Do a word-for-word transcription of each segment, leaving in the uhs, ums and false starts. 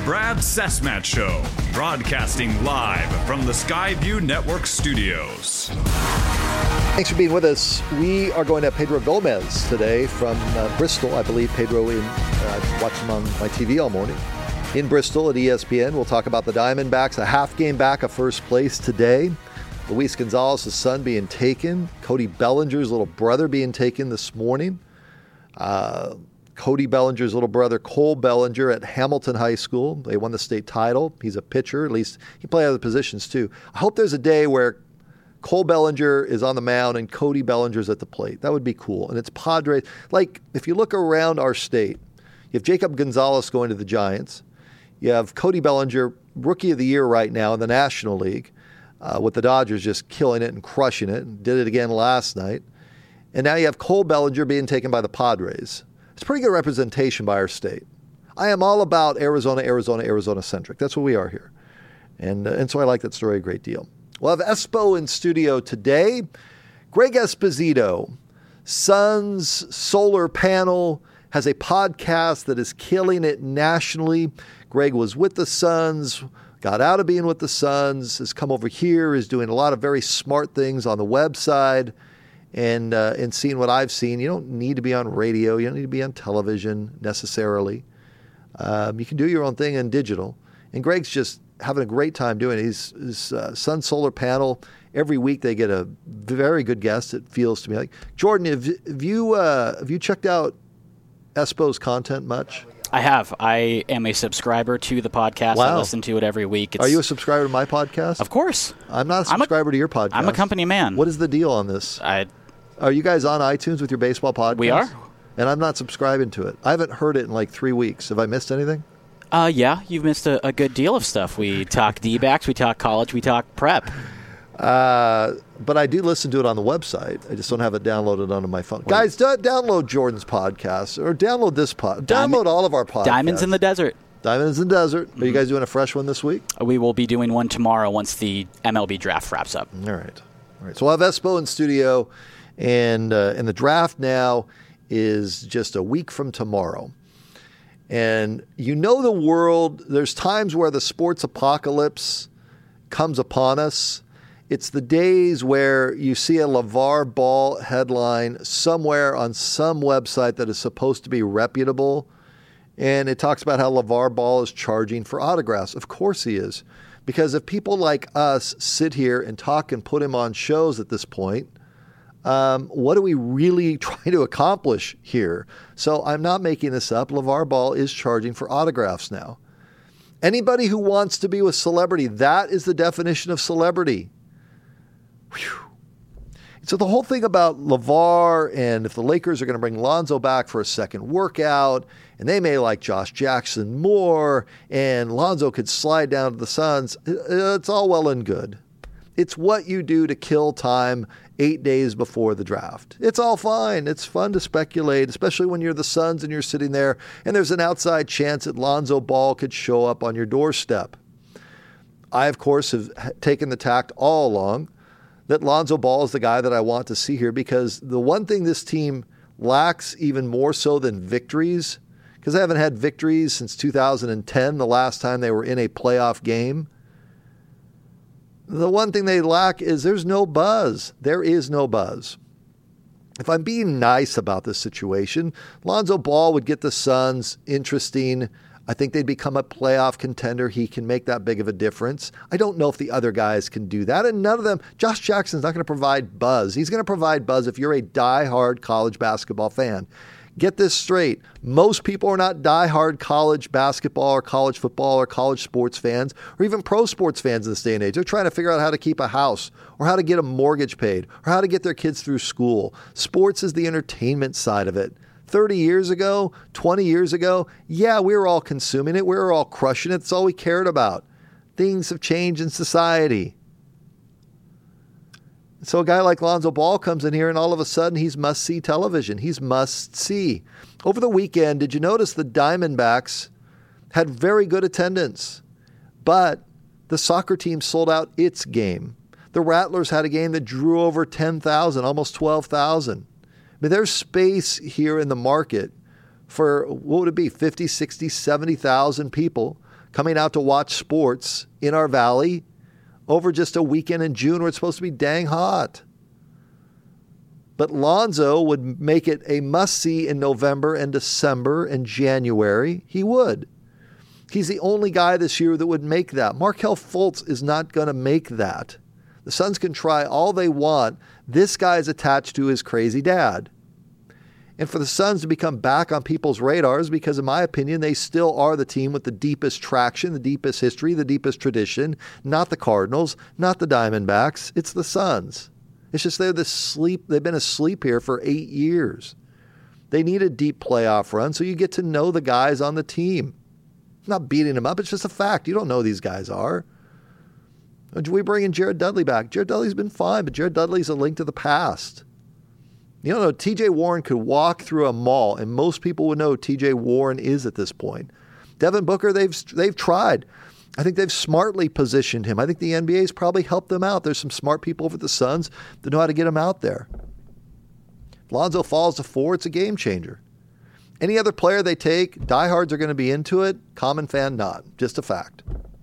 Brad Cessmat Show, broadcasting live from the Skyview Network studios. Thanks for being with us. We are going to have Pedro Gomez today from uh, Bristol. I believe Pedro, in, uh, I've watched him on my T V all morning, in Bristol at E S P N. We'll talk about the Diamondbacks, a half game back of first place today. Luis Gonzalez's son being taken. Cody Bellinger's little brother being taken this morning. Uh, Cody Bellinger's little brother, Cole Bellinger, at Hamilton High School. They won the state title. He's a pitcher. At least he played other positions too. I hope there's a day where Cole Bellinger is on the mound and Cody Bellinger's at the plate. That would be cool. And it's Padres. Like, if you look around our state, you have Jacob Gonzalez going to the Giants. You have Cody Bellinger, Rookie of the Year right now in the National League, uh, with the Dodgers just killing it and crushing it. And did it again last night. And now you have Cole Bellinger being taken by the Padres. It's pretty good representation by our state. I am all about Arizona, Arizona, Arizona-centric. That's what we are here. And, uh, and so I like that story a great deal. We'll have Espo in studio today. Greg Esposito, Suns Solar Panel, has a podcast that is killing it nationally. Greg was with the Suns, got out of being with the Suns, has come over here, is doing a lot of very smart things on the website. And uh, and seeing what I've seen, you don't need to be on radio. You don't need to be on television necessarily. Um, you can do your own thing in digital. And Greg's just having a great time doing it. He's, his uh, Sun Solar Panel, every week they get a very good guest, it feels to me. Like Jordan, have, have, you, uh, have you checked out Espo's content much? I have. I am a subscriber to the podcast. Wow. I listen to it every week. It's, Are you a subscriber to my podcast? Of course. I'm not a subscriber I'm a, to your podcast. I'm a company man. What is the deal on this? I, Are you guys on iTunes with your baseball podcast? We are. And I'm not subscribing to it. I haven't heard it in like three weeks. Have I missed anything? Uh, yeah, you've missed a, a good deal of stuff. We talk D-backs, we talk college, we talk prep. Uh, but I do listen to it on the website. I just don't have it downloaded onto my phone. Wait. Guys, do, download Jordan's podcast or download this pod. Download all of our podcasts. Diamonds in the Desert. Diamonds in the Desert. Mm-hmm. Are you guys doing a fresh one this week? We will be doing one tomorrow once the M L B draft wraps up. All right. All right. So we'll have Espo in studio, and uh, and the draft now is just a week from tomorrow. And you know the world, there's times where the sports apocalypse comes upon us. It's the days where you see a LeVar Ball headline somewhere on some website that is supposed to be reputable, and it talks about how LeVar Ball is charging for autographs. Of course he is, because if people like us sit here and talk and put him on shows at this point, um, what are we really trying to accomplish here? So I'm not making this up. LeVar Ball is charging for autographs now. Anybody who wants to be with celebrity, that is the definition of celebrity. Whew. So the whole thing about LeVar, and if the Lakers are going to bring Lonzo back for a second workout, and they may like Josh Jackson more, and Lonzo could slide down to the Suns, it's all well and good. It's what you do to kill time eight days before the draft. It's all fine. It's fun to speculate, especially when you're the Suns and you're sitting there, and there's an outside chance that Lonzo Ball could show up on your doorstep. I, of course, have taken the tact all along that Lonzo Ball is the guy that I want to see here, because the one thing this team lacks even more so than victories, because they haven't had victories since two thousand ten, the last time they were in a playoff game. The one thing they lack is there's no buzz. There is no buzz. If I'm being nice about this situation, Lonzo Ball would get the Suns interesting. I think they'd become a playoff contender. He can make that big of a difference. I don't know if the other guys can do that, and none of them. Josh Jackson's not going to provide buzz. He's going to provide buzz if you're a diehard college basketball fan. Get this straight. Most people are not diehard college basketball or college football or college sports fans or even pro sports fans in this day and age. They're trying to figure out how to keep a house or how to get a mortgage paid or how to get their kids through school. Sports is the entertainment side of it. thirty years ago, twenty years ago, yeah, we were all consuming it. We were all crushing it. That's all we cared about. Things have changed in society. So a guy like Lonzo Ball comes in here and all of a sudden he's must-see television. He's must-see. Over the weekend, did you notice the Diamondbacks had very good attendance, but the soccer team sold out its game. The Rattlers had a game that drew over ten thousand, almost twelve thousand. I mean, there's space here in the market for, what would it be, fifty, sixty, seventy thousand people coming out to watch sports in our valley over just a weekend in June where it's supposed to be dang hot. But Lonzo would make it a must-see in November and December and January. He would. He's the only guy this year that would make that. Markelle Fultz is not going to make that. The Suns can try all they want. This guy is attached to his crazy dad. And for the Suns to become back on people's radars, because in my opinion, they still are the team with the deepest traction, the deepest history, the deepest tradition, not the Cardinals, not the Diamondbacks. It's the Suns. It's just they're the sleep. They've been asleep here for eight years. They need a deep playoff run so you get to know the guys on the team. I'm not beating them up. It's just a fact. You don't know who these guys are. We bring in Jared Dudley back. Jared Dudley's been fine, but Jared Dudley's a link to the past. You don't know, T J Warren could walk through a mall, and most people would know who T J Warren is at this point. Devin Booker, they've they've tried. I think they've smartly positioned him. I think the N B A's probably helped them out. There's some smart people over at the Suns that know how to get him out there. If Lonzo falls to four, it's a game changer. Any other player they take, diehards are going to be into it. Common fan, not. Just a fact.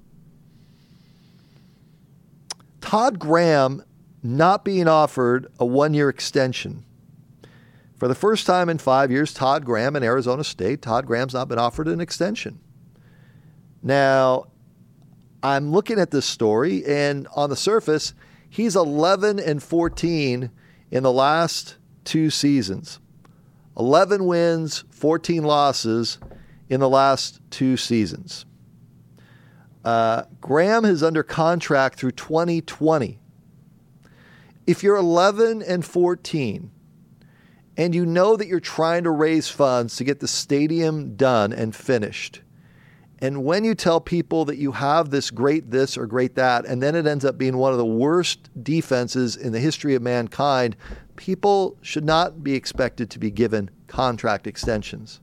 Todd Graham not being offered a one-year extension. For the first time in five years, Todd Graham in Arizona State, Todd Graham's not been offered an extension. Now, I'm looking at this story, and on the surface, he's eleven and fourteen in the last two seasons. eleven wins, fourteen losses in the last two seasons. Uh, Graham is under contract through twenty twenty. If you're eleven and fourteen, and you know that you're trying to raise funds to get the stadium done and finished, and when you tell people that you have this great this or great that, and then it ends up being one of the worst defenses in the history of mankind, people should not be expected to be given contract extensions.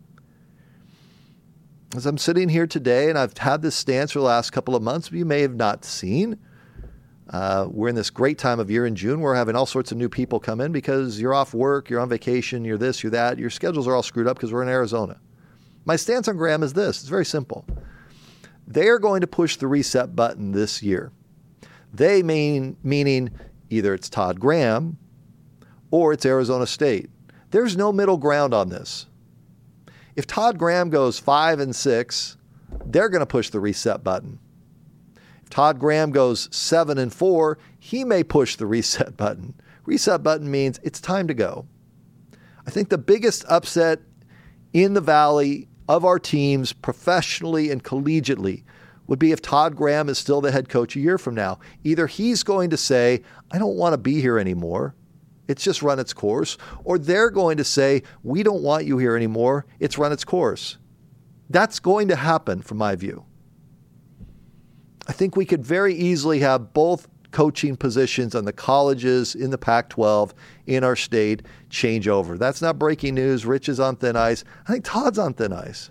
As I'm sitting here today, and I've had this stance for the last couple of months, you may have not seen, Uh, we're in this great time of year in June. We're having all sorts of new people come in because you're off work, you're on vacation, you're this, you're that. Your schedules are all screwed up because we're in Arizona. My stance on Graham is this. It's very simple. They are going to push the reset button this year. They mean meaning either it's Todd Graham or it's Arizona State. There's no middle ground on this. If Todd Graham goes five and six, they're going to push the reset button. Todd Graham goes seven and four, he may push the reset button. Reset button means it's time to go. I think the biggest upset in the Valley of our teams professionally and collegiately would be if Todd Graham is still the head coach a year from now. Either he's going to say, I don't want to be here anymore. It's just run its course. Or they're going to say, we don't want you here anymore. It's run its course. That's going to happen from my view. I think we could very easily have both coaching positions on the colleges in the Pac twelve in our state change over. That's not breaking news. Rich is on thin ice. I think Todd's on thin ice.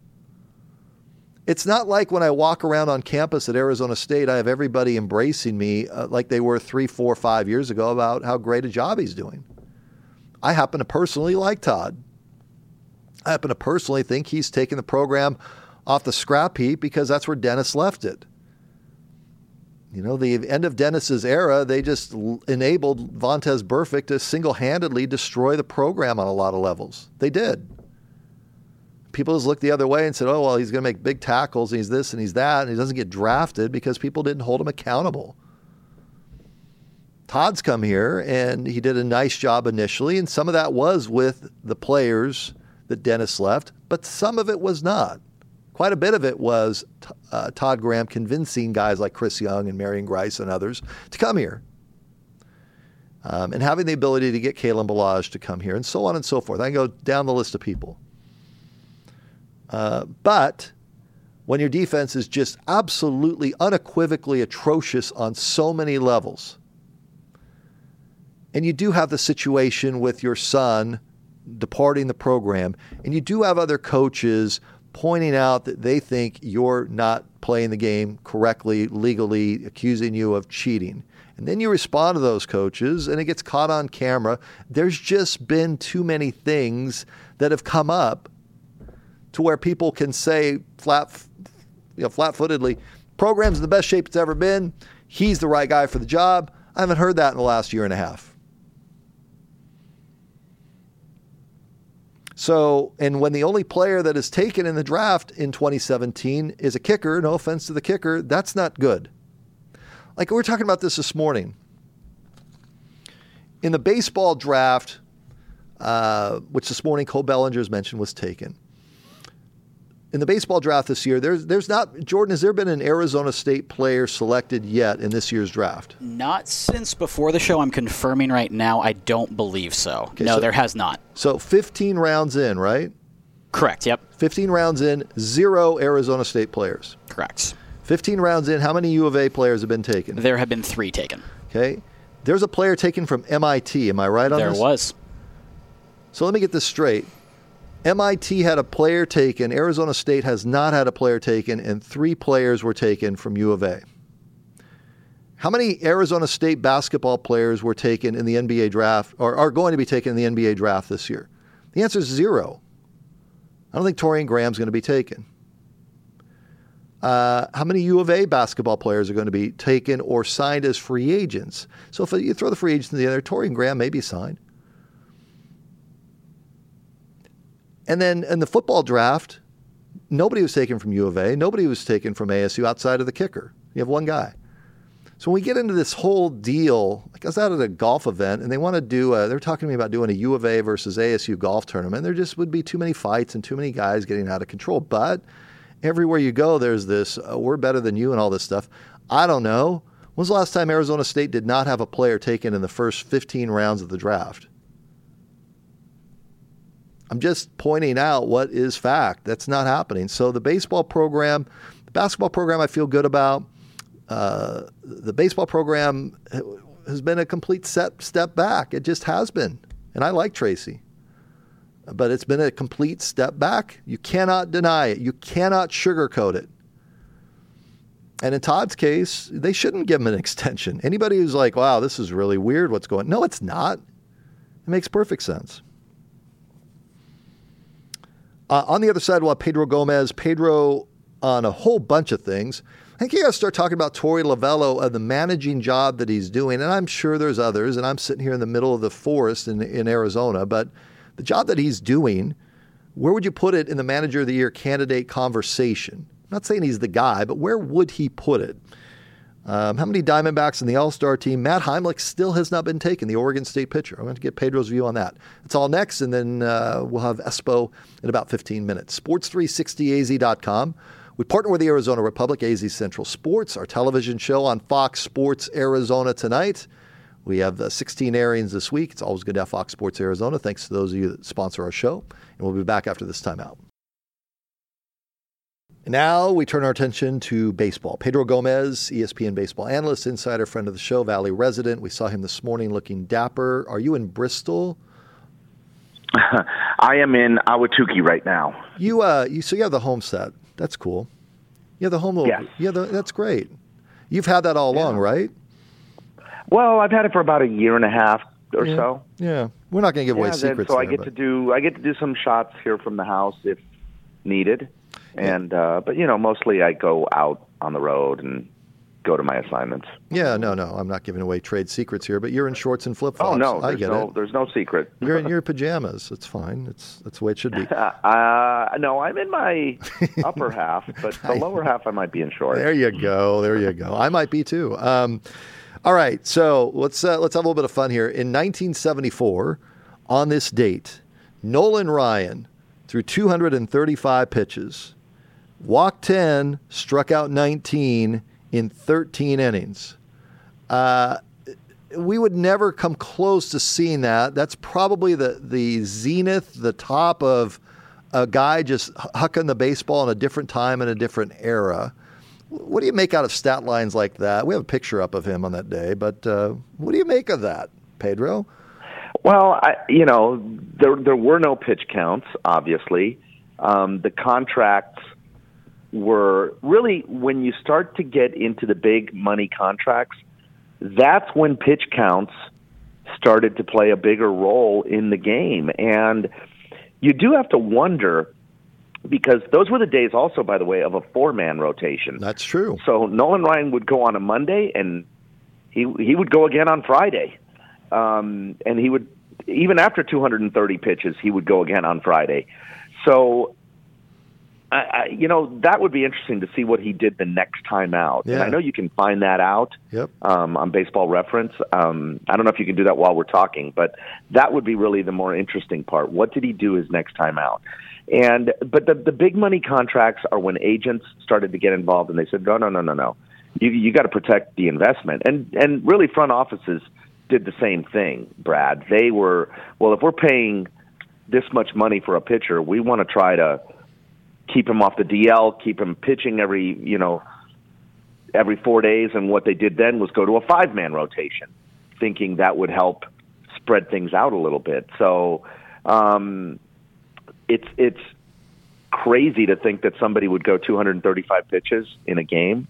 It's not like when I walk around on campus at Arizona State, I have everybody embracing me uh, like they were three, four, five years ago about how great a job he's doing. I happen to personally like Todd. I happen to personally think he's taken the program off the scrap heap because that's where Dennis left it. You know, the end of Dennis's era, they just enabled Vontaze Burfict to single-handedly destroy the program on a lot of levels. They did. People just looked the other way and said, oh, well, he's going to make big tackles, and he's this and he's that, and he doesn't get drafted because people didn't hold him accountable. Todd's come here, and he did a nice job initially, and some of that was with the players that Dennis left, but some of it was not. Quite a bit of it was uh, Todd Graham convincing guys like Chris Young and Marion Grice and others to come here. Um, and having the ability to get Kalen Ballage to come here and so on and so forth. I can go down the list of people. Uh, but when your defense is just absolutely unequivocally atrocious on so many levels, and you do have the situation with your son departing the program, and you do have other coaches pointing out that they think you're not playing the game correctly, legally, accusing you of cheating. And then you respond to those coaches, and it gets caught on camera. There's just been too many things that have come up to where people can say flat, you know, flat-footedly, program's in the best shape it's ever been. He's the right guy for the job. I haven't heard that in the last year and a half. So, and when the only player that is taken in the draft in twenty seventeen is a kicker, no offense to the kicker, that's not good. Like we were talking about this this morning. In the baseball draft, uh, which this morning Cole Bellinger's mentioned was taken. In the baseball draft this year, there's there's not, Jordan, has there been an Arizona State player selected yet in this year's draft? Not since before the show. I'm confirming right now. I don't believe so. Okay, no, so, there has not. So fifteen rounds in, right? Correct, yep. fifteen rounds in, zero Arizona State players. Correct. fifteen rounds in, how many U of A players have been taken? There have been three taken. Okay. There's a player taken from M I T. Am I right on there this? There was. So let me get this straight. M I T had a player taken, Arizona State has not had a player taken, and three players were taken from U of A. How many Arizona State basketball players were taken in the N B A draft, or are going to be taken in the N B A draft this year? The answer is zero. I don't think Torian Graham's going to be taken. Uh, how many U of A basketball players are going to be taken or signed as free agents? So if you throw the free agents in the other, Torian Graham may be signed. And then in the football draft, nobody was taken from U of A. Nobody was taken from A S U outside of the kicker. You have one guy. So when we get into this whole deal, like I was out at a golf event, and they want to do, a, they're talking to me about doing a U of A versus A S U golf tournament. There just would be too many fights and too many guys getting out of control. But everywhere you go, there's this, uh, we're better than you and all this stuff. I don't know. When was the last time Arizona State did not have a player taken in the first fifteen rounds of the draft? I'm just pointing out what is fact. That's not happening. So the baseball program, the basketball program I feel good about. Uh, the baseball program has been a complete set, step back. It just has been. And I like Tracy. But it's been a complete step back. You cannot deny it. You cannot sugarcoat it. And in Todd's case, they shouldn't give him an extension. Anybody who's like, wow, this is really weird what's going on. No, it's not. It makes perfect sense. Uh, on the other side, we'll have Pedro Gomez. Pedro on a whole bunch of things. I think you got to start talking about Torey Lovello and the managing job that he's doing. And I'm sure there's others, and I'm sitting here in the middle of the forest in, in Arizona. But the job that he's doing, where would you put it in the Manager of the Year candidate conversation? I'm not saying he's the guy, but where would he put it? Um, how many Diamondbacks in the All-Star team? Matt Heimlich still has not been taken, the Oregon State pitcher. I'm going to get Pedro's view on that. It's all next, and then uh, we'll have Espo in about fifteen minutes. sports three sixty A Z dot com. We partner with the Arizona Republic, A Z Central Sports, our television show on Fox Sports Arizona tonight. We have uh, sixteen airings this week. It's always good to have Fox Sports Arizona. Thanks to those of you that sponsor our show. And we'll be back after this timeout. And now we turn our attention to baseball. Pedro Gomez, E S P N baseball analyst, insider, friend of the show, Valley resident. We saw him this morning looking dapper. Are you in Bristol? I am in Ahwatukee right now. You, uh, you, so you have the home set. That's cool. You have the home. Yes. Yeah, the, that's great. You've had that all along, yeah. right? Well, I've had it for about a year and a half or yeah. so. Yeah, we're not going to give yeah, away secrets. So there, I get but... to do I get to do some shots here from the house if needed. And uh, but you know, mostly I go out on the road and go to my assignments. Yeah, no, no, I'm not giving away trade secrets here. But you're in shorts and flip flops. Oh no, I get no, it. There's no secret. You're in your pajamas. It's fine. It's that's the way it should be. uh, no, I'm in my upper half, but the lower half I might be in shorts. There you go. There you go. I might be too. Um, all right, so let's uh, let's have a little bit of fun here. In nineteen seventy-four, on this date, Nolan Ryan threw two hundred thirty-five pitches. Walked ten, struck out nineteen in thirteen innings. Uh, we would never come close to seeing that. That's probably the, the zenith, the top of a guy just hucking the baseball in a different time and a different era. What do you make out of stat lines like that? We have a picture up of him on that day, but uh, what do you make of that, Pedro? Well, I, you know, there there were no pitch counts, obviously. Um, the contracts were really, when you start to get into the big money contracts, that's when pitch counts started to play a bigger role in the game. And you do have to wonder because those were the days also, by the way, of a four-man rotation. That's true. So Nolan Ryan would go on a Monday, and he he would go again on Friday. Um, and he would, even after two hundred thirty pitches, he would go again on Friday. So, I, I, you know, that would be interesting to see what he did the next time out. Yeah. And I know you can find that out Yep. um, on Baseball Reference. Um, I don't know if you can do that while we're talking, but that would be really the more interesting part. What did he do his next time out? And but the the big money contracts are when agents started to get involved, and they said, no, no, no, no, no. You you got to protect the investment. And and really front offices did the same thing, Brad. They were, well, if we're paying this much money for a pitcher, we want to try to keep him off the D L, keep him pitching every, you know, every four days. And what they did then was go to a five-man rotation, thinking that would help spread things out a little bit. So um, it's it's crazy to think that somebody would go two hundred thirty-five pitches in a game.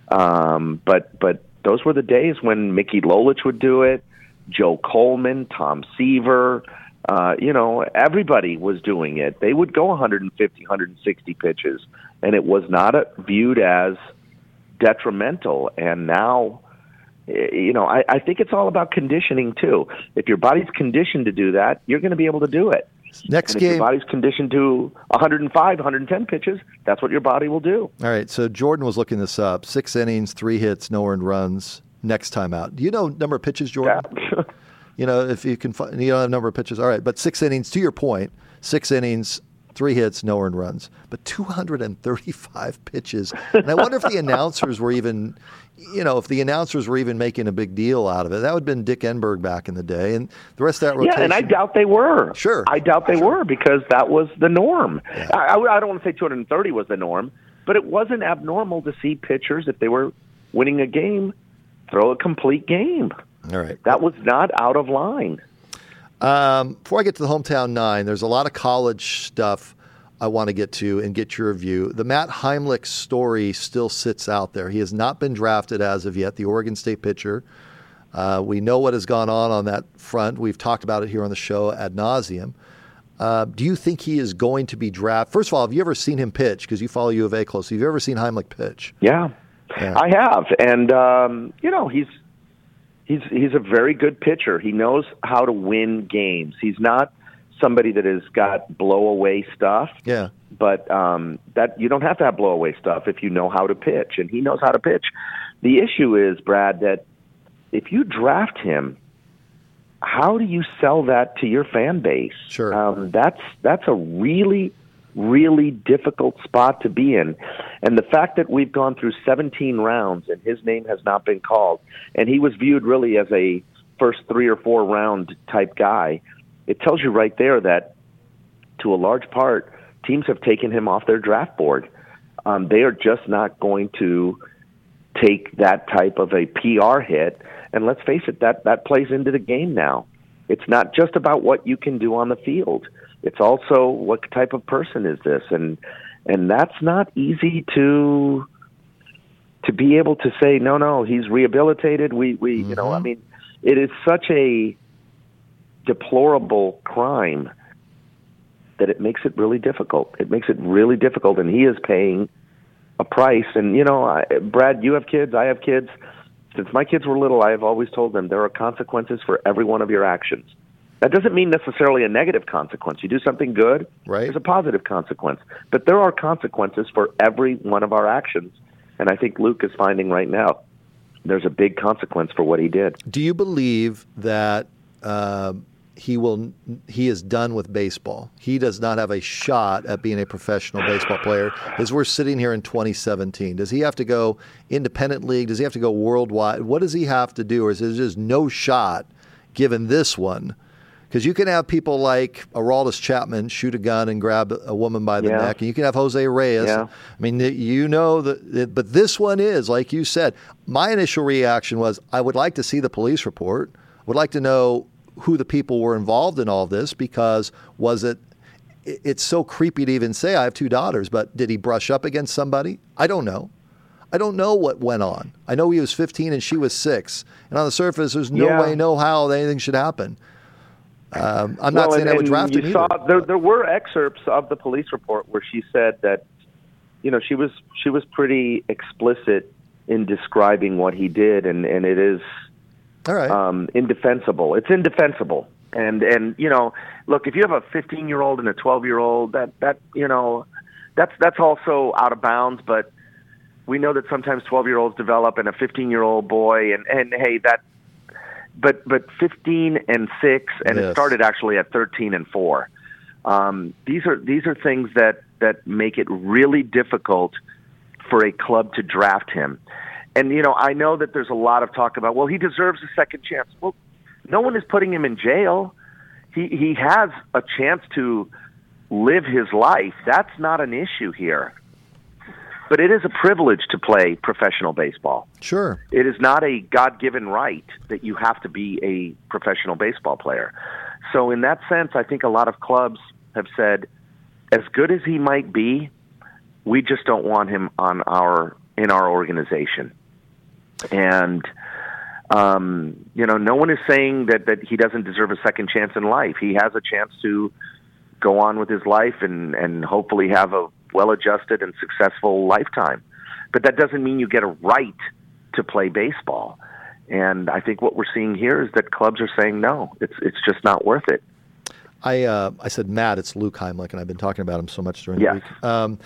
Um, but but those were the days when Mickey Lolich would do it, Joe Coleman, Tom Seaver, uh, you know, everybody was doing it. They would go one hundred fifty, one hundred sixty pitches, and it was not a, viewed as detrimental. And now, you know, I, I think it's all about conditioning, too. If your body's conditioned to do that, you're going to be able to do it. Next and if game. your body's conditioned to one hundred five, one hundred ten pitches, that's what your body will do. All right, so Jordan was looking this up. Six innings, three hits, no earned runs. Next time out. Do you know number of pitches, Jordan? Yeah. You know, if you can find, you don't have number of pitches. All right, but six innings, to your point, six innings, three hits, no earned runs. But two hundred thirty-five pitches. And I wonder if the announcers were even, you know, if the announcers were even making a big deal out of it. That would have been Dick Enberg back in the day. And the rest of that rotation. Yeah, and I doubt they were. Sure. I doubt they sure. were because that was the norm. Yeah. I, I don't want to say two hundred thirty was the norm, but it wasn't abnormal to see pitchers, if they were winning a game, throw a complete game. All right. That was not out of line. Um, before I get to the hometown nine, there's a lot of college stuff I want to get to and get your view. The Matt Heimlich story still sits out there. He has not been drafted as of yet, the Oregon State pitcher. Uh, we know what has gone on on that front. We've talked about it here on the show ad nauseum. Uh, do you think he is going to be drafted? First of all, have you ever seen him pitch? Because you follow U of A closely. Have you ever seen Heimlich pitch? Yeah, yeah. I have. And, um, you know, he's he's he's a very good pitcher. He knows how to win games. He's not somebody that has got blow-away stuff. Yeah. But um, that you don't have to have blow-away stuff if you know how to pitch, and he knows how to pitch. The issue is, Brad, that if you draft him, how do you sell that to your fan base? Sure. Um, that's that's a really, really difficult spot to be in. And the fact that we've gone through seventeen rounds and his name has not been called, and he was viewed really as a first three or four round type guy, it tells you right there that, to a large part, teams have taken him off their draft board. Um, they are just not going to take that type of a P R hit. And let's face it, that, that plays into the game now. It's not just about what you can do on the field. It's also what type of person is this. And and that's not easy to to be able to say, no, no, he's rehabilitated. We, we mm-hmm. you know, I mean, it is such a deplorable crime that it makes it really difficult. It makes it really difficult, and he is paying a price. And, you know, I, Brad, you have kids, I have kids. Since my kids were little, I have always told them there are consequences for every one of your actions. That doesn't mean necessarily a negative consequence. You do something good, right. There's a positive consequence. But there are consequences for every one of our actions. And I think Luke is finding right now there's a big consequence for what he did. Do you believe that uh, he will? He is done with baseball? He does not have a shot at being a professional baseball player as we're sitting here in twenty seventeen. Does he have to go independent league? Does he have to go worldwide? What does he have to do? Or is there just no shot given this one? Because you can have people like Aroldis Chapman shoot a gun and grab a woman by the yeah. neck, and you can have Jose Reyes. Yeah. I mean, you know, that, but this one is, like you said, my initial reaction was I would like to see the police report. Would like to know who the people were involved in all this, because was it, it's so creepy to even say I have two daughters, but did he brush up against somebody? I don't know. I don't know what went on. I know he was fifteen and she was six. And on the surface, there's no yeah. way, no how that anything should happen. Um, I'm not well, saying and, I would draft you him saw, either. There, there were excerpts of the police report where she said that, you know, she was she was pretty explicit in describing what he did, and, and it is All right. um, indefensible. It's indefensible. And, and you know, look, if you have a fifteen-year-old and a twelve-year-old, that, that you know, that's that's also out of bounds, but we know that sometimes twelve-year-olds develop and a fifteen-year-old boy, and, and hey, that, but but fifteen and six, and Yes. it started actually at thirteen and four. Um, these are these are things that, that make it really difficult for a club to draft him. And, you know, I know that there's a lot of talk about, well, he deserves a second chance. Well, no one is putting him in jail. He he has a chance to live his life. That's not an issue here. But it is a privilege to play professional baseball. Sure. It is not a God-given right that you have to be a professional baseball player. So in that sense, I think a lot of clubs have said, as good as he might be, we just don't want him on our in our organization. And um, you know, no one is saying that, that he doesn't deserve a second chance in life. He has a chance to go on with his life and, and hopefully have a well-adjusted and successful lifetime. But that doesn't mean you get a right to play baseball. And I think what we're seeing here is that clubs are saying, no, it's it's just not worth it. I uh, I said Matt, it's Luke Heimlich, and I've been talking about him so much during Yes. the week. Um,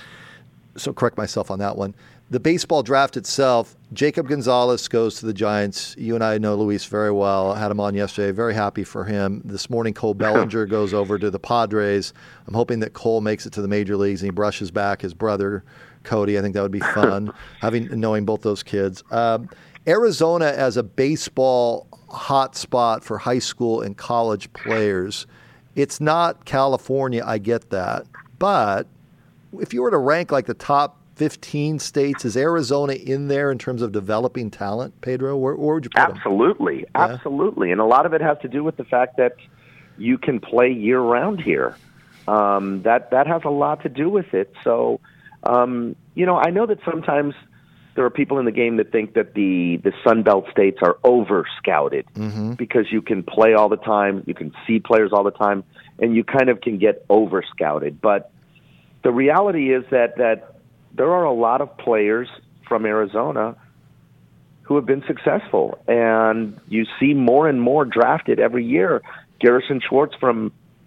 so correct myself on that one. The baseball draft itself, Jacob Gonzalez goes to the Giants. You and I know Luis very well. I had him on yesterday. Very happy for him. This morning, Cole Bellinger goes over to the Padres. I'm hoping that Cole makes it to the major leagues and he brushes back his brother, Cody. I think that would be fun, having knowing both those kids. Um, Arizona as a baseball hotspot for high school and college players. It's not California, I get that. But if you were to rank like the top fifteen states, is Arizona in there in terms of developing talent, Pedro? Where, where would you put them? Absolutely, Yeah. absolutely. And a lot of it has to do with the fact that you can play year-round here. Um, that that has a lot to do with it. So, um, you know, I know that sometimes there are people in the game that think that the, the Sun Belt states are over-scouted Mm-hmm. because you can play all the time, you can see players all the time, and you kind of can get over-scouted. But the reality is that, that there are a lot of players from Arizona who have been successful, and you see more and more drafted every year. Garrison Schwartz from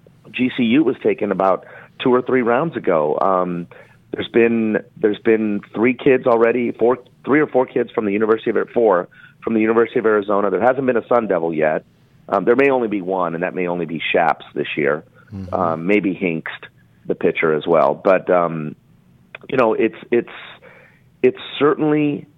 G C U was taken about two or three rounds ago. Um, there's been there's been three kids already, four, three or four kids from the University of four from the University of Arizona. There hasn't been a Sun Devil yet. Um, there may only be one, and that may only be Shaps this year. Mm-hmm. Um, maybe Hinkst, the pitcher, as well. But um, you know, it's it's it's certainly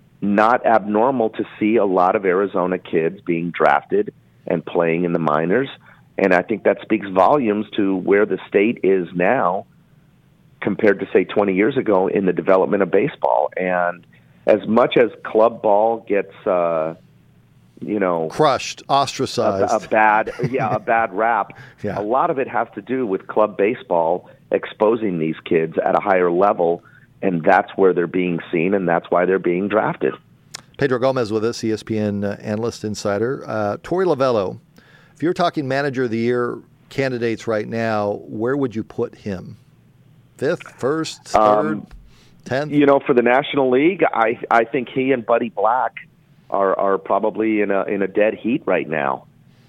not abnormal to see a lot of Arizona kids being drafted and playing in the minors. And I think that speaks volumes to where the state is now compared to, say, twenty years ago in the development of baseball. And as much as club ball gets, uh, you know, crushed, ostracized, a, a bad, yeah, a bad rap, yeah. a lot of it has to do with club baseball exposing these kids at a higher level, and that's where they're being seen, and that's why they're being drafted. Pedro Gomez with us, E S P N uh, analyst, insider. Uh, Torey Lovullo, if you're talking manager of the year candidates right now, where would you put him? Fifth, first, third, Um, tenth? You know, for the National League, I I think he and Buddy Black are are probably in a in a dead heat right now,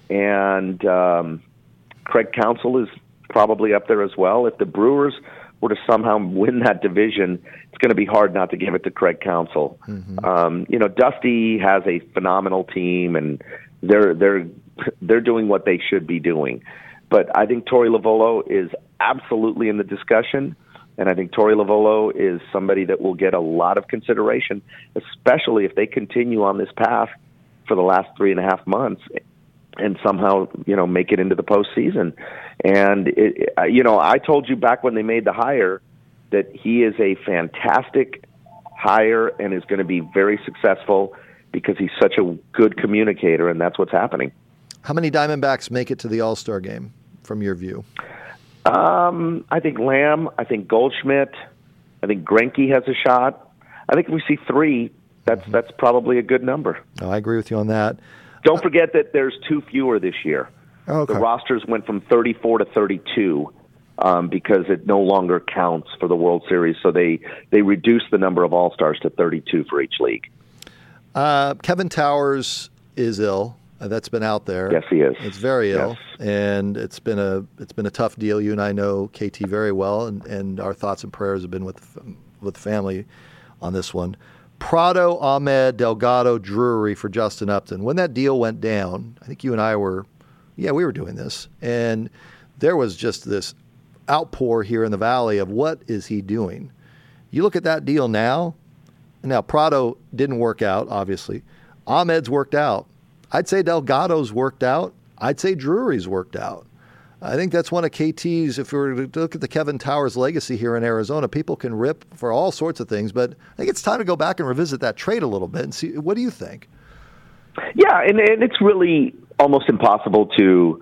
and um, Craig Counsell is probably up there as well. If the Brewers were to somehow win that division, it's going to be hard not to give it to Craig Counsell. Mm-hmm. Um, you know, Dusty has a phenomenal team, and they're they're they're doing what they should be doing. But I think Torey Lovullo is absolutely in the discussion, and I think Torey Lovullo is somebody that will get a lot of consideration, especially if they continue on this path for the last three and a half months and somehow, you know, make it into the postseason. And, it, you know, I told you back when they made the hire that he is a fantastic hire and is going to be very successful because he's such a good communicator, and that's what's happening. How many Diamondbacks make it to the All-Star game, from your view? Um, I think Lamb, I think Goldschmidt, I think Greinke has a shot. I think if we see three, that's mm-hmm. that's probably a good number. Oh, I agree with you on that. Don't forget that there's two fewer this year. Okay. The rosters went from thirty-four to thirty-two um, because it no longer counts for the World Series. So they, they reduced the number of All-Stars to thirty-two for each league. Uh, Kevin Towers is ill. Uh, that's been out there. Yes, he is. It's very ill, yes. and it's been a it's been a tough deal. You and I know K T very well, and, and our thoughts and prayers have been with with the family on this one. Prado, Ahmed, Delgado, Drury for Justin Upton. When that deal went down, I think you and I were, yeah, we were doing this, and there was just this outpour here in the Valley of what is he doing? You look at that deal now. Now Prado didn't work out, obviously. Ahmed's worked out. I'd say Delgado's worked out. I'd say Drury's worked out. I think that's one of K T's, if we were to look at the Kevin Towers legacy here in Arizona, people can rip for all sorts of things, but I think it's time to go back and revisit that trade a little bit and see, what do you think? Yeah, and, and it's really almost impossible to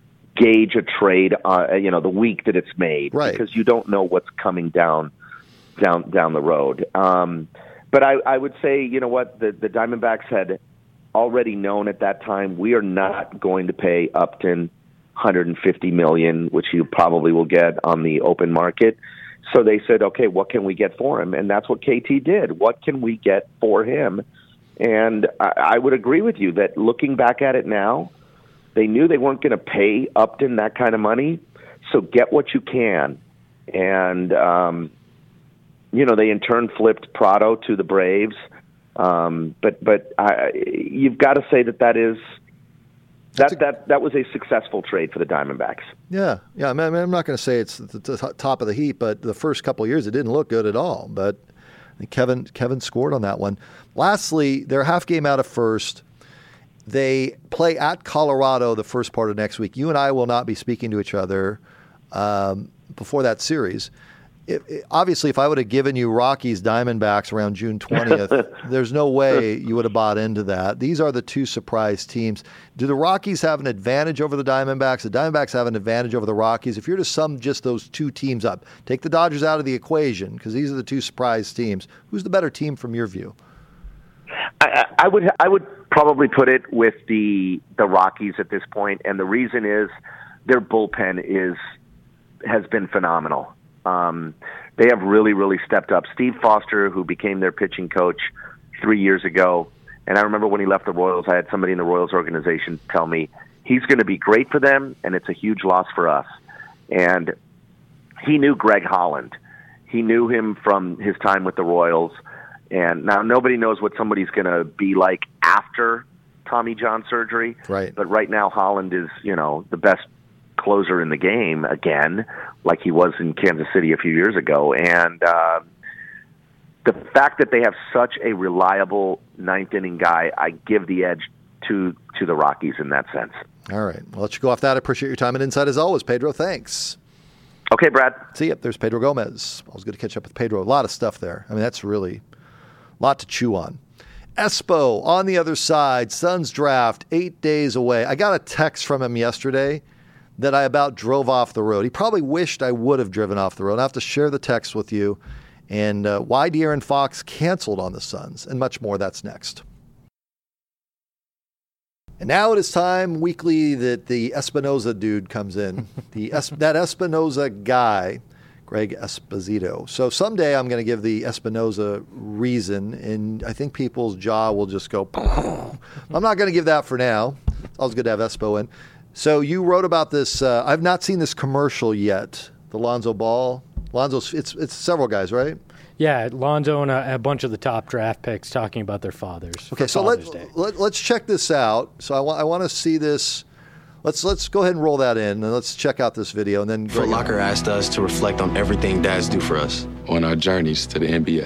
gauge a trade, uh, you know, the week that it's made, right, because you don't know what's coming down down down the road. Um, but I, I would say, you know what, the, the Diamondbacks had already known at that time, we are not going to pay Upton one hundred fifty million dollars, which you probably will get on the open market. So they said, okay, what can we get for him? And that's what K T did. What can we get for him? And I, I would agree with you that looking back at it now, they knew they weren't going to pay Upton that kind of money. So get what you can. And, um, you know, they in turn flipped Prado to the Braves. Um, but but I, you've got to say that that is that, a, that that was a successful trade for the Diamondbacks. Yeah, yeah. I mean, I'm not going to say it's the, the top of the heap, but the first couple of years it didn't look good at all. But Kevin Kevin scored on that one. Lastly, they're half game out of first. They play at Colorado the first part of next week. You and I will not be speaking to each other um, before that series. It, it, obviously, if I would have given you Rockies Diamondbacks around June twentieth, there's no way you would have bought into that. These are the two surprise teams. Do the Rockies have an advantage over the Diamondbacks? The Diamondbacks have an advantage over the Rockies. If you're to sum just those two teams up, take the Dodgers out of the equation because these are the two surprise teams. Who's the better team from your view? I, I would I would probably put it with the the Rockies at this point, and the reason is their bullpen is has been phenomenal. Um, they have really, really stepped up. Steve Foster, who became their pitching coach three years ago, and I remember when he left the Royals, I had somebody in the Royals organization tell me he's going to be great for them, and it's a huge loss for us. And he knew Greg Holland. He knew him from his time with the Royals. And now nobody knows what somebody's going to be like after Tommy John surgery. Right. But right now, Holland is, you know, the best closer in the game again, like he was in Kansas City a few years ago. And uh, the fact that they have such a reliable ninth inning guy, I give the edge to to the Rockies in that sense. All right. Well, let you go off that. I appreciate your time and insight as always, Pedro. Thanks. Okay, Brad. See you. There's Pedro Gomez. Always good to catch up with Pedro. A lot of stuff there. I mean, that's really a lot to chew on. Espo on the other side. Suns draft eight days away. I got a text from him yesterday that I about drove off the road. He probably wished I would have driven off the road. I have to share the text with you and uh, why De'Aaron Fox canceled on the Suns and much more. That's next. And now it is time weekly that the Espinoza dude comes in. the es- That Espinoza guy, Greg Esposito. So someday I'm going to give the Espinoza reason, and I think people's jaw will just go, I'm not going to give that for now. It's always good to have Espo in. So you wrote about this. Uh, I've not seen this commercial yet. The Lonzo Ball. Lonzo's. It's it's several guys, right? Yeah, Lonzo and a, a bunch of the top draft picks talking about their fathers. Okay, so let's let, let let's check this out. So I want I want to see this. Let's let's go ahead and roll that in, and let's check out this video, and then Foot Locker asked us to reflect on everything dads do for us on our journeys to the N B A.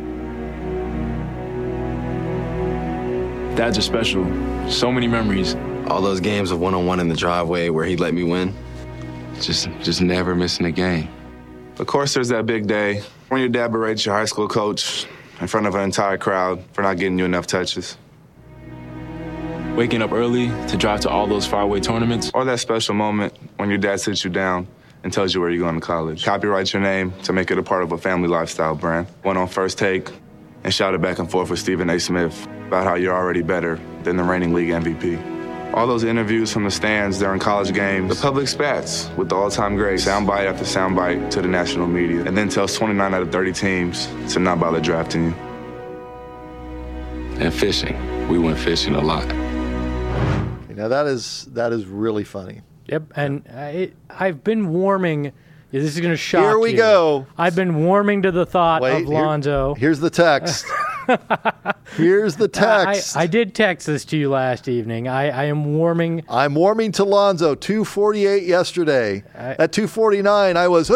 Dads are special. So many memories. All those games of one-on-one in the driveway where he'd let me win. Just just never missing a game. Of course, there's that big day when your dad berates your high school coach in front of an entire crowd for not getting you enough touches. Waking up early to drive to all those faraway tournaments. Or that special moment when your dad sits you down and tells you where you're going to college. Copyright your name to make it a part of a family lifestyle brand. Went on First Take and shouted back and forth with Stephen A. Smith about how you're already better than the reigning league M V P. All those interviews from the stands during college games, the public spats with the all-time great, soundbite after soundbite to the national media, and then tells twenty-nine out of thirty teams to not bother drafting you. And fishing. We went fishing a lot. Now that is that is really funny. Yep, and I, I've been warming. Yeah, this is going to shock you. Here we you. go. I've been warming to the thought Wait, of Lonzo. Here, here's the text. Here's the text. I, I did text this to you last evening. I, I am warming. I'm warming to Lonzo. two forty-eight yesterday. I, At two forty-nine, I was.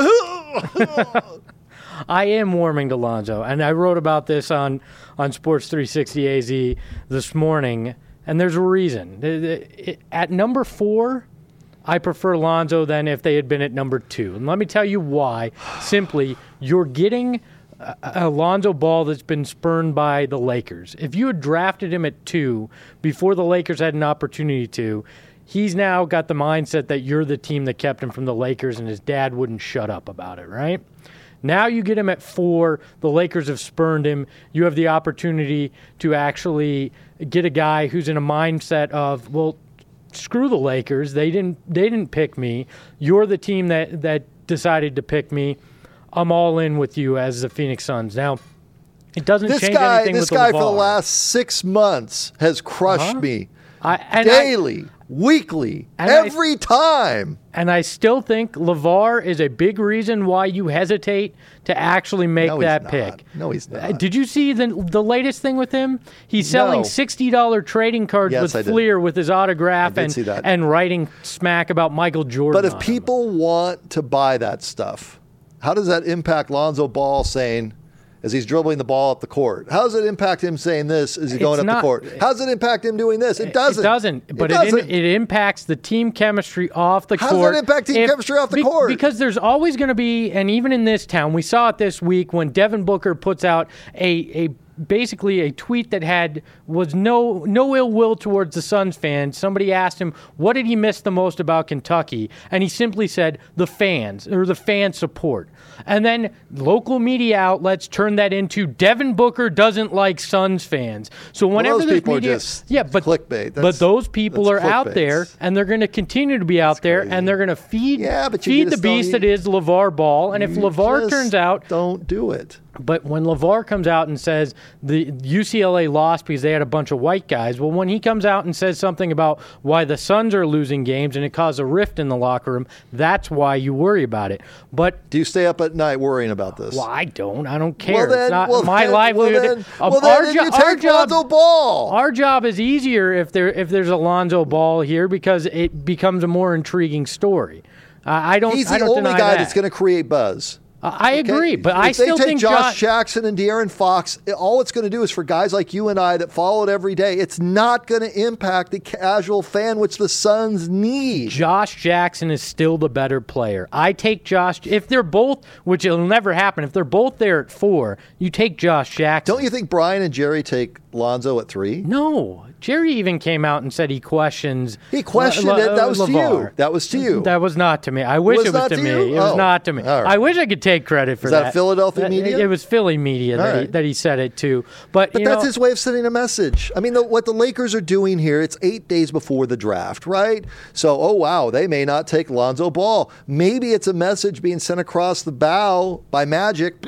I am warming to Lonzo, and I wrote about this on, on Sports three sixty A Z this morning, and there's a reason. At number four, I prefer Lonzo than if they had been at number two. And let me tell you why. Simply, you're getting a, a Lonzo Ball that's been spurned by the Lakers. If you had drafted him at two before the Lakers had an opportunity to, he's now got the mindset that you're the team that kept him from the Lakers and his dad wouldn't shut up about it, right? Now you get him at four. The Lakers have spurned him. You have the opportunity to actually get a guy who's in a mindset of, well, screw the Lakers. They didn't they didn't pick me. You're the team that, that decided to pick me. I'm all in with you as the Phoenix Suns. Now, it doesn't this change guy, anything this with guy LeVar. for the last six months has crushed Uh-huh. me. I, and Daily, I, weekly, and every I, time. And I still think LeVar is a big reason why you hesitate to actually make No, he's that not. pick. No, he's Uh, not. Did you see the the latest thing with him? He's selling No. sixty dollars trading cards Yes, with I did. Fleer with his autograph I did and, see that. and writing smack about Michael Jordan. But if on him. people want to buy that stuff, how does that impact Lonzo Ball saying, as he's dribbling the ball up the court? How does it impact him saying this as he's going It's up not- the court? How does it impact him doing this? It doesn't. It doesn't. But it, doesn't. It, it impacts the team chemistry off the How court. does that impact team If- chemistry off the be- court? Because there's always going to be, and even in this town, we saw it this week when Devin Booker puts out a a basically a tweet that had was no no ill will towards the Suns fans. Somebody asked him, what did he miss the most about Kentucky? And he simply said, the fans, or the fan support. And then local media outlets turned that into Devin Booker doesn't like Suns fans. So whenever those there's people are media, just yeah, but clickbait. but That's- those people are that's out clickbait. there, and they're going to continue to be out there, crazy. and they're going to feed Yeah, but you feed the just don't beast need- that is LeVar Ball. And if You LeVar just turns out don't do it. But when LeVar comes out and says the U C L A lost because they had a bunch of white guys, well, when he comes out and says something about why the Suns are losing games and it caused a rift in the locker room, that's why you worry about it. But Do you stay up at night worrying about this? well, I don't. I don't care. Well, then, it's not well, my then, livelihood. Well, then, Um, well, then, our, then jo- you our take job, Lonzo Ball. our job is easier if there if there's a Lonzo Ball here because it becomes a more intriguing story. Uh, I don't. He's I the don't only deny guy that. that's going to create buzz. Uh, I Okay? agree, but if I they still take think Josh Josh. Jackson and De'Aaron Fox, it- all it's going to do is for guys like you and I that follow it every day, it's not going to impact the casual fan, which the Suns need. Josh Jackson is still the better player. I take Josh. If they're both, which it'll never happen, if they're both there at four, you take Josh Jackson. Don't you think Brian and Jerry take Lonzo at three? No. Jerry even came out and said he questions. He questioned Le- it. That was to you. LeVar. That was to you. That was not to me. I wish was it was not to to me. you? It was Oh, not to me. all right. I wish I could take credit for Is that that. Philadelphia That- media? It was Philly media All that, he, right. that he said it to. But, But you that's know, his way of sending a message. I mean, the, what the Lakers are doing here, it's eight days before the draft, right? So, oh, wow, they may not take Lonzo Ball. Maybe it's a message being sent across the bow by Magic.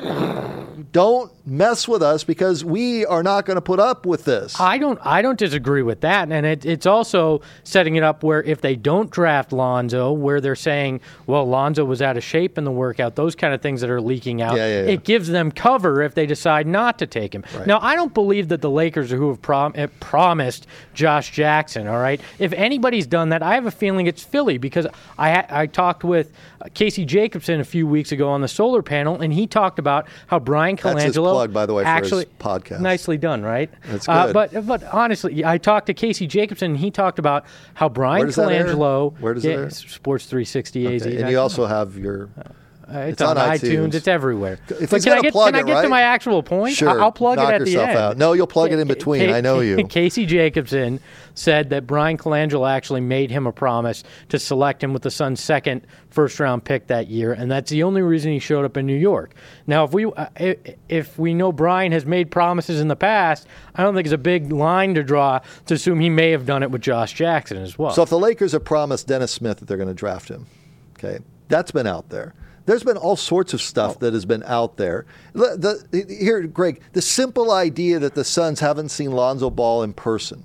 Don't mess with us because we are not going to put up with this. I don't. I don't disagree with that, and it, it's also setting it up where if they don't draft Lonzo, where they're saying, "Well, Lonzo was out of shape in the workout," those kind of things that are leaking out. Yeah, yeah, yeah. It gives them cover if they decide not to take him. Right. Now, I don't believe that the Lakers are who have prom- eh, promised Josh Jackson. All right, if anybody's done that, I have a feeling it's Philly because I ha- I talked with Casey Jacobson a few weeks ago on the solar panel, and he talked about how Brian Colangelo That's his plug, by the way, for his actually podcast. Nicely done, right? That's Uh, good. but but honestly, I talked to Casey Jacobson, and he talked about how Brian Where does that air? Colangelo, Where does yeah, it air? Sports three sixty A Z. Okay, and you also have your Uh, it's, It's on, on iTunes. iTunes. It's everywhere. If but he's can I gonna get, plug can I it, get right? to my actual point? Sure. I'll plug Knock it at the yourself end. out. No, you'll plug it in between. K- I know you. Casey Jacobson said that Brian Colangelo actually made him a promise to select him with the Suns' second first-round pick that year, and that's the only reason he showed up in New York. Now, if we uh, if we know Brian has made promises in the past, I don't think it's a big line to draw to assume he may have done it with Josh Jackson as well. So if the Lakers have promised Dennis Smith that they're going to draft him, okay, that's been out there. There's been all sorts of stuff that has been out there. The, the, here, Greg, the simple idea that the Suns haven't seen Lonzo Ball in person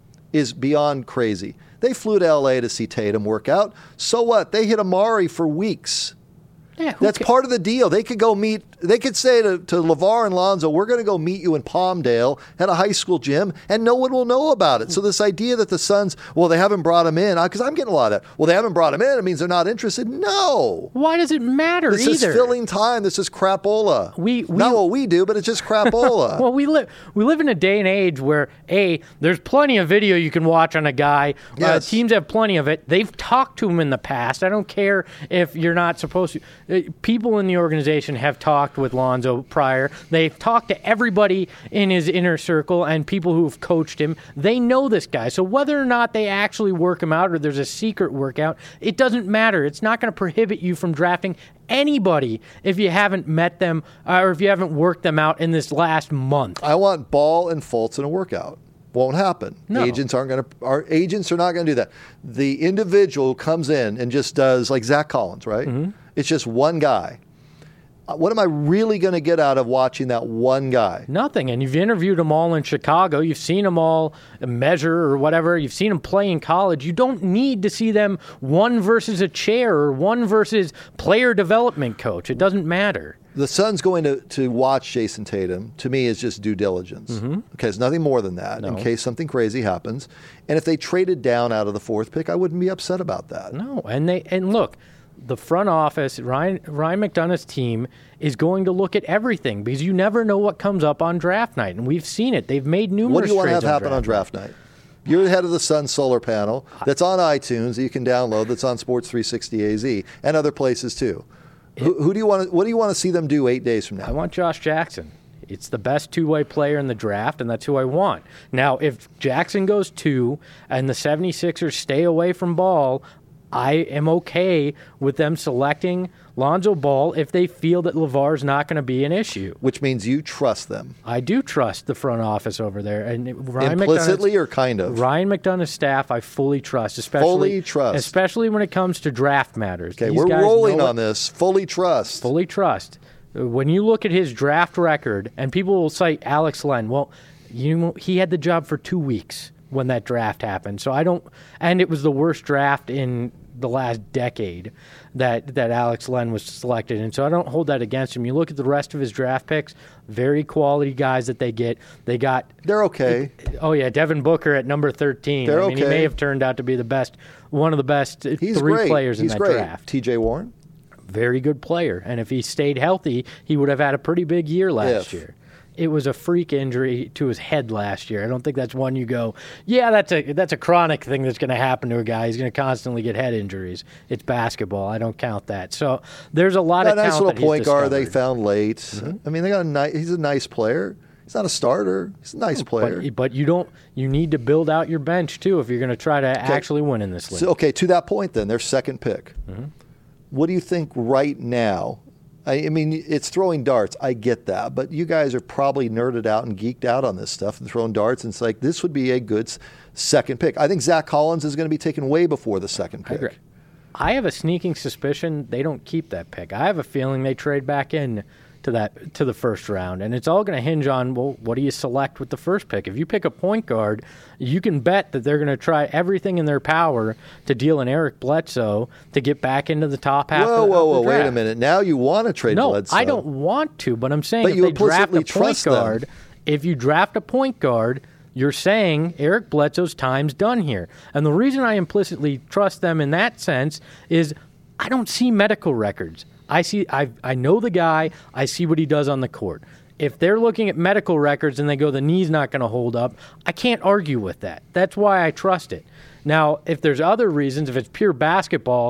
is beyond crazy. They flew to L A to see Tatum work out. So what? They hit Amari for weeks. Yeah, who That's ca- part of the deal. They could go meet, they could say to, to LeVar and Lonzo, we're going to go meet you in Palmdale at a high school gym, and no one will know about it. So this idea that the Suns, well, they haven't brought him in, because I'm getting a lot of that. Well, they haven't brought him in, it means they're not interested. No. Why does it matter This either? is filling time. This is crapola. We- we- Not what we do, but it's just crapola. Well, we live we live in a day and age where a there's plenty of video you can watch on a guy. Uh, Yes. teams have plenty of it. They've talked to him in the past. I don't care if you're not supposed to. Uh, People in the organization have talked with Lonzo prior. They've talked to everybody in his inner circle and people who've coached him. They know this guy. So whether or not they actually work him out or there's a secret workout, it doesn't matter. It's not going to prohibit you from drafting anybody if you haven't met them uh, or if you haven't worked them out in this last month. I want Ball and Fultz in a workout. Won't happen. No. Agents aren't going to. Our agents are not going to do that. The individual who comes in and just does like Zach Collins, right? Mm-hmm. It's just one guy. Uh, What am I really going to get out of watching that one guy? Nothing. And you've interviewed them all in Chicago. You've seen them all measure or whatever. You've seen them play in college. You don't need to see them one versus a chair or one versus player development coach. It doesn't matter. The Suns going to, to watch Jason Tatum, to me, is just due diligence. Mm-hmm. Okay, it's nothing more than that in case something crazy happens. And if they traded down out of the fourth pick, I wouldn't be upset about that. No, and they and look, the front office, Ryan Ryan McDonough's team is going to look at everything because you never know what comes up on draft night, and we've seen it. They've made numerous. What do you want to have trades happen on draft night? You're the head of the Sun solar panel that's on iTunes that you can download, that's on Sports three sixty A Z and other places too. Who, who do you want to, what do you want to see them do eight days from I now? want Josh Jackson. It's the best two-way player in the draft, and that's who I want. Now, if Jackson goes two and the 76ers stay away from Ball, I am okay with them selecting Lonzo Ball if they feel that LeVar's not going to be an issue. Which means you trust them. I do trust the front office over there. and Ryan Implicitly McDonough's- or kind of? Ryan McDonough's staff, I fully trust, especially Fully trust. especially when it comes to draft matters. Okay, These we're guys rolling know what- on this. Fully trust. Fully trust. When you look at his draft record, and people will cite Alex Len, well, you know, he had the job for two weeks when that draft happened. So I don't, and it was the worst draft in the last decade that that Alex Len was selected, and so I don't hold that against him. You look at the rest of his draft picks, very quality guys that they get. They got They're okay. oh yeah, Devin Booker at number thirteen. They're I mean, he okay. may have turned out to be the best, one of the best He's three great. players in He's that great. draft. T J Warren? Very good player, and if he stayed healthy, he would have had a pretty big year last If. year. It was a freak injury to his head last year. I don't think that's one you go, yeah, that's a that's a chronic thing that's going to happen to a guy. He's going to constantly get head injuries. It's basketball. I don't count that. So there's a lot That of nice talent little that he's point guard they discovered. found late. Mm-hmm. I mean, they got a nice, he's a nice player. He's not a starter. He's a nice player. But, but you don't. You need to build out your bench too if you're going to try to actually win in this league. So, okay, to that point then, their second pick. Mm-hmm. What do you think right now? I, I mean, it's throwing darts. I get that. But you guys are probably nerded out and geeked out on this stuff and throwing darts. And it's like, this would be a good s- second pick. I think Zach Collins is going to be taken way before the second I pick. agree. I have a sneaking suspicion they don't keep that pick. I have a feeling they trade back in to that to the first round, and it's all going to hinge on, well, what do you select with the first pick? If you pick a point guard, you can bet that they're going to try everything in their power to deal an Eric Bledsoe to get back into the top half. Whoa, of, whoa, of whoa! the Wait a draft. minute. Now you want to trade No, Bledsoe? I don't want to, but I'm saying But if you they draft a implicitly point trust them. guard, if you draft a point guard, you're saying Eric Bledsoe's time's done here. And the reason I implicitly trust them in that sense is I don't see medical records. I see I I know the guy, I see what he does on the court. If they're looking at medical records and they go, the knee's not going to hold up, I can't argue with that. That's why I trust it. Now, if there's other reasons, if it's pure basketball,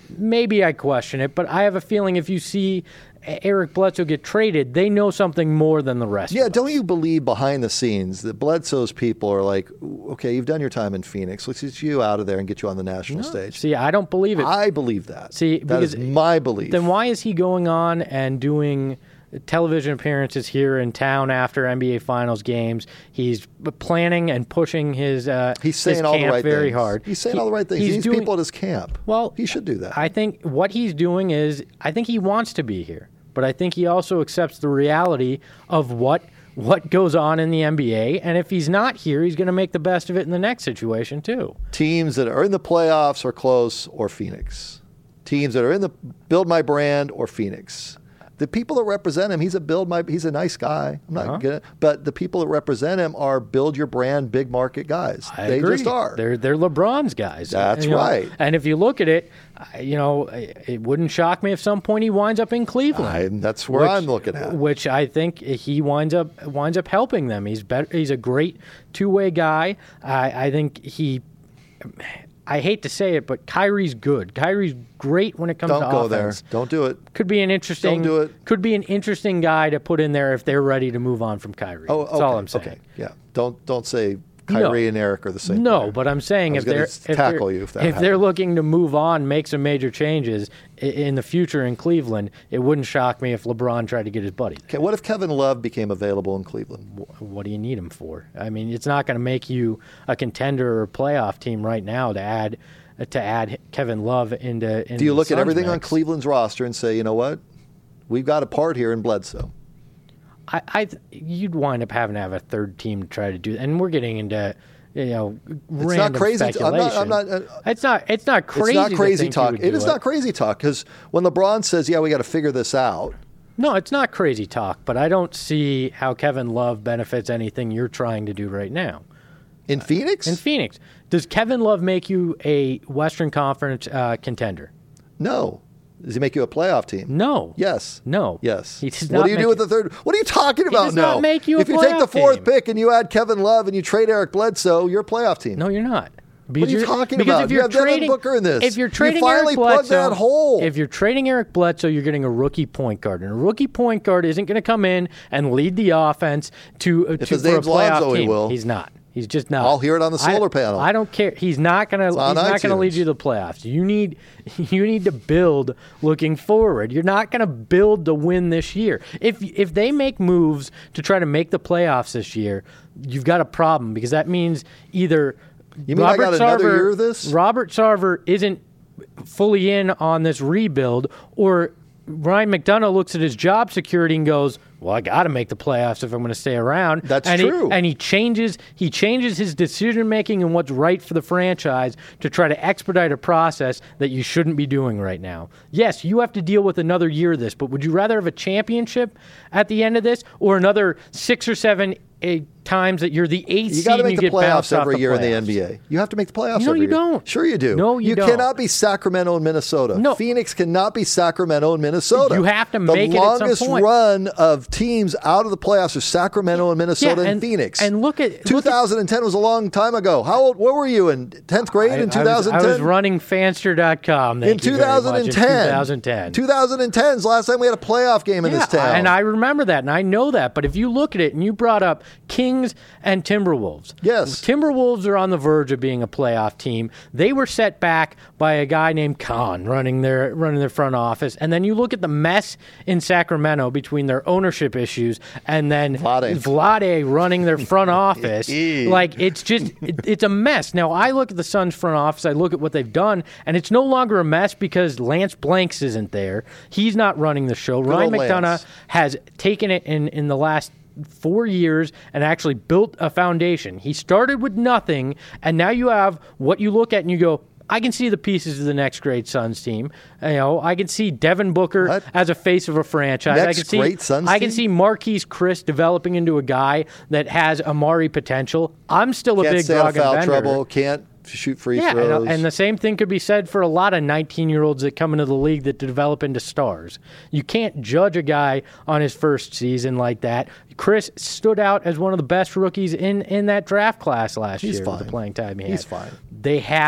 maybe I question it, but I have a feeling if you see Eric Bledsoe get traded, they know something more than the rest Yeah, of us. don't you believe behind the scenes that Bledsoe's people are like, okay, you've done your time in Phoenix. Let's get you out of there and get you on the national No. stage. See, I don't believe it. I believe that. See, that is because my belief. Then why is he going on and doing television appearances here in town after N B A Finals games? He's planning and pushing his uh, He's saying his all camp the right very things. hard. He's saying He- all the right things. he's He needs doing- people at his camp. Well, he should do that. I think what he's doing is, I think he wants to be here, but I think he also accepts the reality of what what goes on in the N B A, and if he's not here, he's going to make the best of it in the next situation too. Teams that are in the playoffs are close, or Phoenix. Teams that are in the build my brand, or Phoenix. The people that represent him, he's a build my. He's a nice guy. I'm not Uh-huh. gonna, but the people that represent him are build your brand, big market guys. I they agree. just are. They're they're LeBron's guys. That's You know, right. And if you look at it, I- you know, it it wouldn't shock me if some point he winds up in Cleveland. I, that's where which- I'm looking at. Which I think he winds up winds up helping them. He's better. He's a great two way guy. I, I think he. I hate to say it, but Kyrie's good. Kyrie's great when it comes Don't to go offense. there. Don't do it. Could be an interesting. Don't do it. Could be an interesting guy to put in there if they're ready to move on from Kyrie. Oh, That's okay, all I'm saying. Okay, yeah. Don't don't say Kyrie No. and Eric are the same. No, player. but I'm saying I was if they're gonna if tackle they're, you if that if they're happened. looking to move on, make some major changes i- in the future in Cleveland, it wouldn't shock me if LeBron tried to get his buddy. Okay, what if Kevin Love became available in Cleveland? What do you need him for? I mean, it's not going to make you a contender or playoff team right now to add to add Kevin Love into. into Do you the look at Suns everything on mix. Cleveland's roster and say, you know what, we've got a part here in Bledsoe? I, I th- you'd wind up having to have a third team to try to do, and we're getting into you know random not crazy. I'm speculation. not- I'm not, uh, it's not. It's not crazy. It's not to crazy think you talk. would It do is not crazy talk because when LeBron says, yeah, we got to figure this out. No, it's not crazy talk, but I don't see how Kevin Love benefits anything you're trying to do right now. In Phoenix? In Phoenix. Does Kevin Love make you a Western Conference uh, contender? No. Does he make you a playoff team? No. Yes. No. Yes. He does What not do you make do with you- the third? What are you talking about does now? not make you a if you take the playoff fourth team. pick and you add Kevin Love and you trade Eric Bledsoe, you're a playoff team. No, you're not. What are you you're- talking because about? If You you're have Devin trading, Booker in this. If you're You trading finally Eric plugged Bledsoe, that hole. If you're trading Eric Bledsoe, you're getting a rookie point guard, and a rookie point guard isn't going to come in and lead the offense to, uh, to his for a name's playoff Lonzo, he team. will. He's not. He's just not. I'll hear it on the solar I, panel. I don't care. He's not going to. He's on not going to lead iTunes. you to the playoffs. You need. You need to build looking forward. You're not going to build to win this year. If if they make moves to try to make the playoffs this year, you've got a problem because that means either. You mean I Robert got another Sarver, year of this? Robert Sarver isn't fully in on this rebuild, or Ryan McDonough looks at his job security and goes, "Well, I got to make the playoffs if I'm going to stay around." That's and true. He, and he changes he changes his decision making and what's right for the franchise to try to expedite a process that you shouldn't be doing right now. Yes, you have to deal with another year of this, but would you rather have a championship at the end of this or another six or seven eight times that you're the eighth You seed got to and make you the get bounced playoffs off every the year in the playoffs? N B A. You have to make the playoffs No, every you year. don't. Sure you do. No, you You don't. cannot be Sacramento and Minnesota. No. Phoenix cannot be Sacramento and Minnesota. You have to the make it at some longest point. run of teams out of the playoffs are Sacramento and Minnesota Yeah, and, Phoenix. And look at two look at- thousand ten was a long time ago. How old? What were you in tenth grade I, in I was- twenty ten? I was running Fanster dot com in two thousand ten. twenty ten. twenty ten is the last time we had a playoff game in Yeah, this town. and I remember that, and I know that. But if you look at it, and you brought up Kings and Timberwolves. Yes. Timberwolves are on the verge of being a playoff team. They were set back by a guy named Khan running their running their front office. And then you look at the mess in Sacramento between their ownership issues and then Vlade. Vlade running their front office. Like, it's just, it, it's a mess. Now, I look at the Suns front office, I look at what they've done, and it's no longer a mess because Lance Blanks isn't there. He's not running the show. Ryan old McDonough Lance. has taken it in, in the last four years and actually built a foundation. He started with nothing, and now you have what you look at and you go, I can see the pieces of the next great Suns team. You know, I can see Devin Booker What? as a face of a franchise. I Next can see, great Suns I can team? see Marquise Chris developing into a guy that has Amari potential. I'm still a can't big stay out of Dragan foul Bender. trouble. Can't shoot free Yeah, throws. and, and the same thing could be said for a lot of nineteen-year-olds that come into the league that develop into stars. You can't judge a guy on his first season like that. Chris stood out as one of the best rookies in, in that draft class last He's year fine. with the playing time he He's had. fine. They have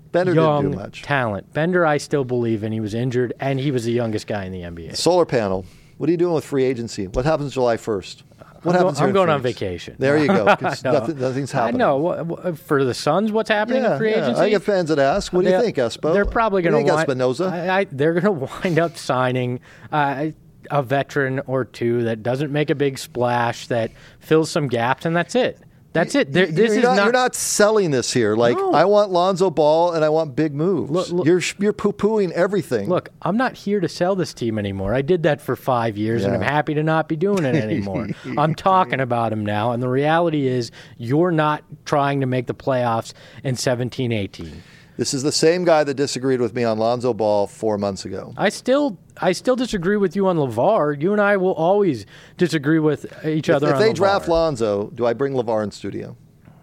Bender young didn't do much. talent. Bender, I still believe in. He was injured, and he was the youngest guy in the N B A. Solar panel. What are you doing with free agency? What happens July first? What I'm happens? Go, I'm going on Phoenix? vacation. There you go. no. nothing, nothing's happening. I know. For the Suns, what's happening yeah, in free yeah. agency? I get fans that ask, what do you They- think, Espo? They're probably going What to do you think, wind, Espinoza? I, I, they're going to wind up signing uh, a veteran or two that doesn't make a big splash, that fills some gaps, and that's it. That's it. There, this you're is not, not, You're not selling this here. Like, No. I want Lonzo Ball and I want big moves. Look, look- you're you're poo-pooing everything. Look, I'm not here to sell this team anymore. I did that for five years, and Yeah. I'm happy to not be doing it anymore. I'm talking about him now, and the reality is you're not trying to make the playoffs in seventeen eighteen. This is the same guy that disagreed with me on Lonzo Ball four months ago. I still I still disagree with you on LeVar. You and I will always disagree with each If, other if on they LeVar. draft Lonzo, do I bring LeVar in studio?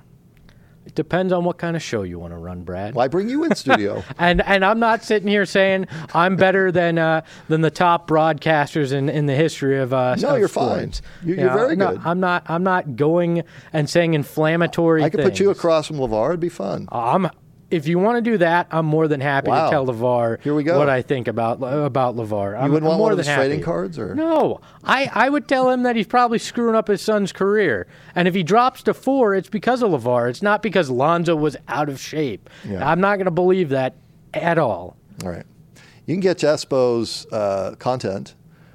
It depends on what kind of show you want to run, Brad. Why bring you in studio? And and I'm not sitting here saying I'm better than uh, than the top broadcasters in, in the history of uh, No, of you're fine. sports. You're- You you're know, very no, good. I'm not I'm not going and saying inflammatory I could things. put you across from LeVar. It'd be fun. I'm if you want to do that, I'm more than happy Wow. to tell LeVar Here we go. what I think about about LeVar. I'm, You wouldn't I'm want more one of than his trading happy. cards? Or? No, I, I would tell him that he's probably screwing up his son's career. And if he drops to four, it's because of LeVar. It's not because Lonzo was out of shape. Yeah. I'm not going to believe that at all. All right. You can get Espo's uh, content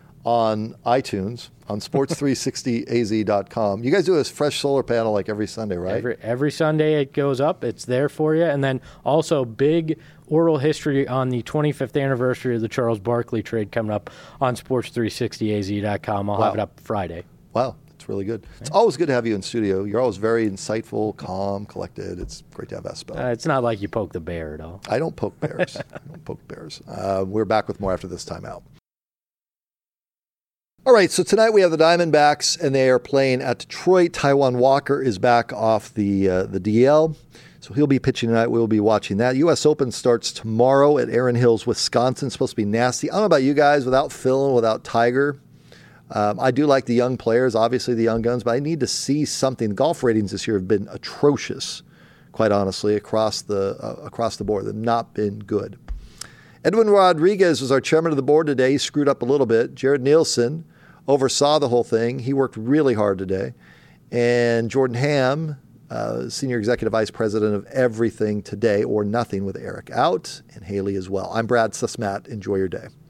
on iTunes, on sports three sixty a z dot com. You guys do a fresh solar panel like every Sunday, right? Every, every Sunday it goes up. It's there for you. And then also big oral history on the twenty-fifth anniversary of the Charles Barkley trade coming up on sports three sixty a z dot com. I'll Wow. have it up Friday. Wow, it's really good. It's always good to have you in studio. You're always very insightful, calm, collected. It's great to have Espo. Uh, it's not like you poke the bear at all. I don't poke bears. I don't poke bears. Uh, we're back with more after this timeout. All right, so tonight we have the Diamondbacks, and they are playing at Detroit. Taijuan Walker is back off the uh, the D L, so he'll be pitching tonight. We'll be watching that. U S Open starts tomorrow at Erin Hills, Wisconsin. It's supposed to be nasty. I don't know about you guys, without Phil and without Tiger. Um, I do like the young players, obviously the young guns, but I need to see something. The golf ratings this year have been atrocious, quite honestly, across the uh, across the board. They've not been good. Edwin Rodriguez was our chairman of the board today. He screwed up a little bit. Jared Nielsen oversaw the whole thing. He worked really hard today. And Jordan Ham, uh, Senior Executive Vice President of Everything Today or Nothing with Eric out, and Haley as well. I'm Brad Susmat. Enjoy your day.